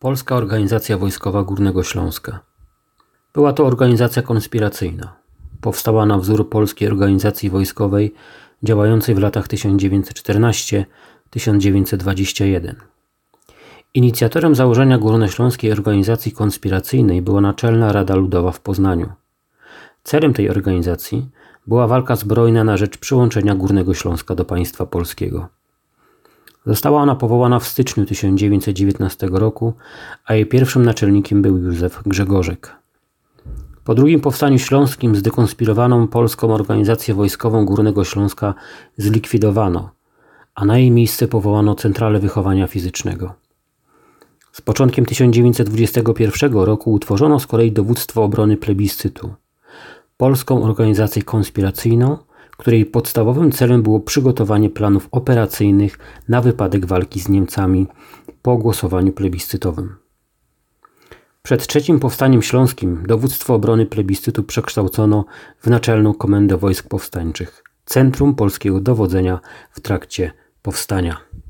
Polska Organizacja Wojskowa Górnego Śląska. Była to organizacja konspiracyjna. Powstała na wzór Polskiej Organizacji Wojskowej działającej w latach 1914-1921. Inicjatorem założenia Górnośląskiej Organizacji Konspiracyjnej była Naczelna Rada Ludowa w Poznaniu. Celem tej organizacji była walka zbrojna na rzecz przyłączenia Górnego Śląska do państwa polskiego. Została ona powołana w styczniu 1919 roku, a jej pierwszym naczelnikiem był Józef Grzegorzek. Po II Powstaniu Śląskim zdekonspirowaną Polską Organizację Wojskową Górnego Śląska zlikwidowano, a na jej miejsce powołano Centralę Wychowania Fizycznego. Z początkiem 1921 roku utworzono z kolei Dowództwo Obrony Plebiscytu, polską organizację konspiracyjną, której podstawowym celem było przygotowanie planów operacyjnych na wypadek walki z Niemcami po głosowaniu plebiscytowym. Przed III Powstaniem Śląskim Dowództwo Obrony Plebiscytu przekształcono w Naczelną Komendę Wojsk Powstańczych, centrum polskiego dowodzenia w trakcie powstania.